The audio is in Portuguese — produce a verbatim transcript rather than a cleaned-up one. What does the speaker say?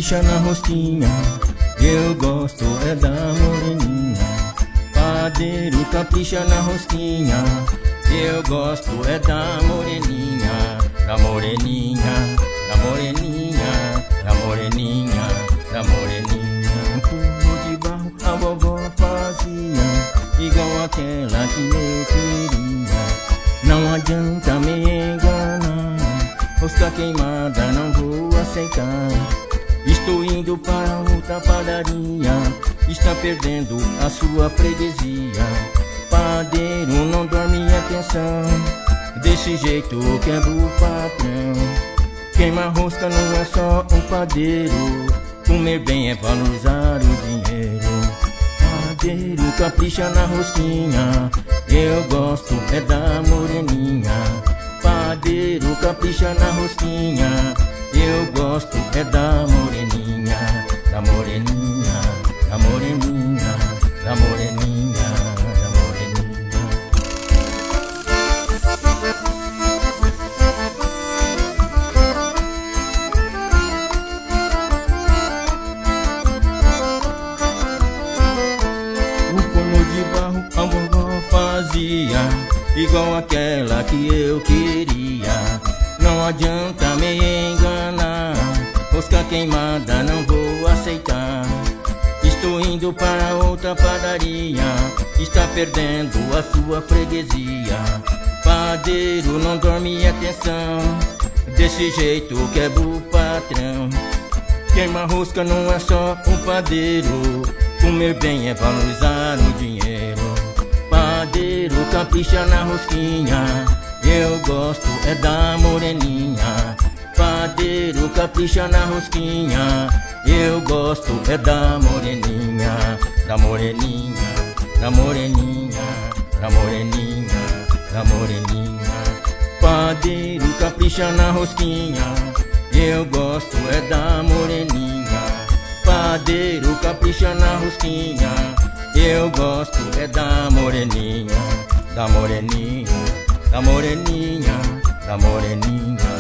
capricha na rosquinha, eu gosto é da moreninha. Padeiro capricha na rosquinha, eu gosto é da moreninha. Da moreninha, da moreninha, da moreninha, da moreninha. Um pulo de barro a vovó fazia, igual aquela que eu queria. Não adianta me enganar, rosca queimada não vou aceitar. Estou indo para outra padaria, está perdendo a sua freguesia. Padeiro não dorme, atenção, desse jeito quebra o patrão. Queima rosca não é só um padeiro, comer bem é valorizar o dinheiro. Padeiro capricha na rosquinha, eu gosto é da moreninha. Padeiro capricha na rosquinha, eu gosto é da moreninha. Da moreninha, da moreninha, da moreninha, da moreninha. O forno de barro a vovó fazia, igual aquela que eu queria. Não adianta me enganar, rosca queimada não vou aceitar. Estou indo para outra padaria, está perdendo a sua freguesia. Padeiro não dorme, atenção, desse jeito quebra o patrão. Queima rosca não é só um padeiro, comer bem é valorizar o dinheiro. Padeiro capricha na rosquinha, eu gosto é da moreninha. Padeiro capricha na rosquinha, eu gosto é da moreninha. Da moreninha, da moreninha, da moreninha, da moreninha. Padeiro capricha na rosquinha, eu gosto é da moreninha. Padeiro capricha na rosquinha, eu gosto é da moreninha. Da moreninha, da moreninha, da moreninha.